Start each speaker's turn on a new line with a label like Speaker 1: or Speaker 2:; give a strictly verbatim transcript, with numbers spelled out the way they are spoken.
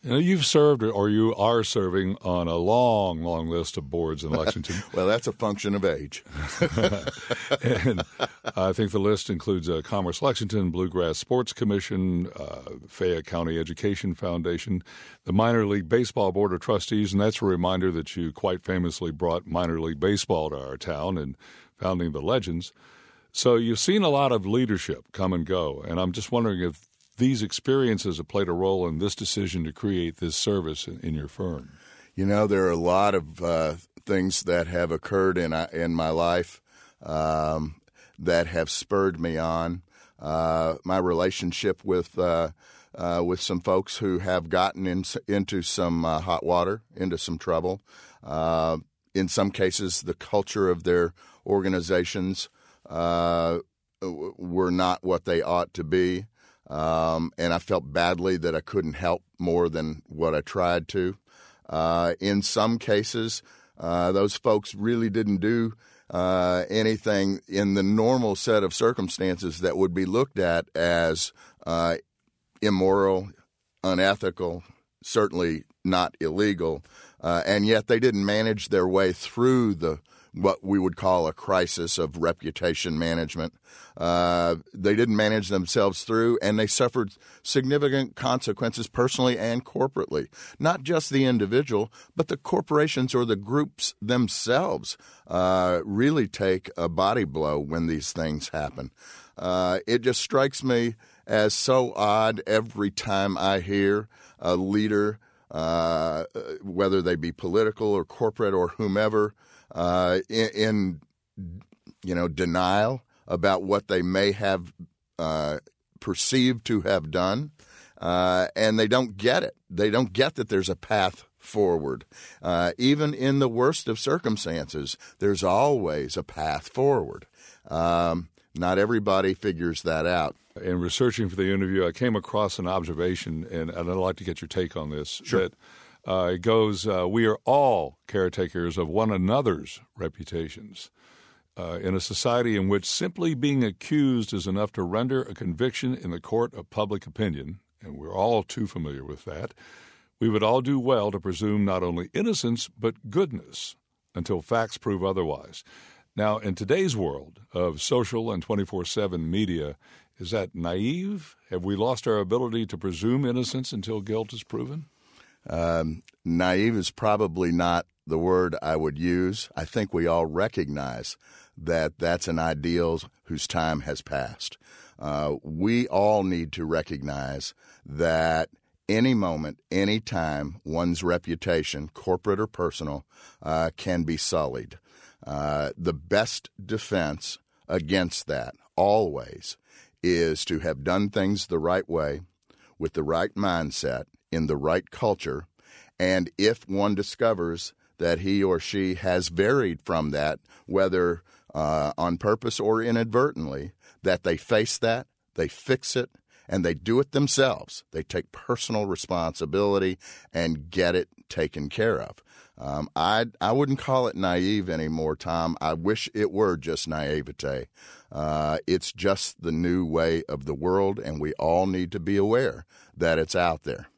Speaker 1: You know, you've served or you are serving on a long, long list of boards in Lexington.
Speaker 2: Well, that's a function of age.
Speaker 1: And I think the list includes uh, Commerce Lexington, Bluegrass Sports Commission, uh, Fayette County Education Foundation, the Minor League Baseball Board of Trustees, and that's a reminder that you quite famously brought minor league baseball to our town and founding the Legends. So you've seen a lot of leadership come and go, and I'm just wondering if these experiences have played a role in this decision to create this service in, in your firm.
Speaker 2: You know, there are a lot of uh, things that have occurred in uh, in my life um, that have spurred me on. Uh, my relationship with uh, uh, with some folks who have gotten in, into some uh, hot water, into some trouble. Uh, in some cases, the culture of their organizations uh, were not what they ought to be. Um, and I felt badly that I couldn't help more than what I tried to. Uh, in some cases, uh, those folks really didn't do uh, anything in the normal set of circumstances that would be looked at as uh, immoral, unethical, certainly not illegal, uh, and yet they didn't manage their way through the what we would call a crisis of reputation management. Uh, they didn't manage themselves through, and they suffered significant consequences personally and corporately. Not just the individual, but the corporations or the groups themselves uh, really take a body blow when these things happen. Uh, it just strikes me as so odd every time I hear a leader, uh, whether they be political or corporate or whomever, Uh, in, in, you know, denial about what they may have uh, perceived to have done, uh, and they don't get it. They don't get that there's a path forward. Uh, even in the worst of circumstances, there's always a path forward. Um, not everybody figures that out.
Speaker 1: In researching for the interview, I came across an observation, and I'd like to get your take on this.
Speaker 2: Sure.
Speaker 1: That, Uh, it goes, uh, we are all caretakers of one another's reputations. Uh, in a society in which simply being accused is enough to render a conviction in the court of public opinion, and we're all too familiar with that, we would all do well to presume not only innocence but goodness until facts prove otherwise. Now, in today's world of social and twenty-four seven media, is that naive? Have we lost our ability to presume innocence until guilt is proven?
Speaker 2: Um, naive is probably not the word I would use. I think we all recognize that that's an ideal whose time has passed. Uh, we all need to recognize that any moment, any time, one's reputation, corporate or personal, uh, can be sullied. Uh, the best defense against that always is to have done things the right way, with the right mindset, in the right culture, and if one discovers that he or she has varied from that, whether uh, on purpose or inadvertently, that they face that, they fix it, and they do it themselves. They take personal responsibility and get it taken care of. Um, I I wouldn't call it naive anymore, Tom. I wish it were just naivete. Uh, it's just the new way of the world, and we all need to be aware that it's out there.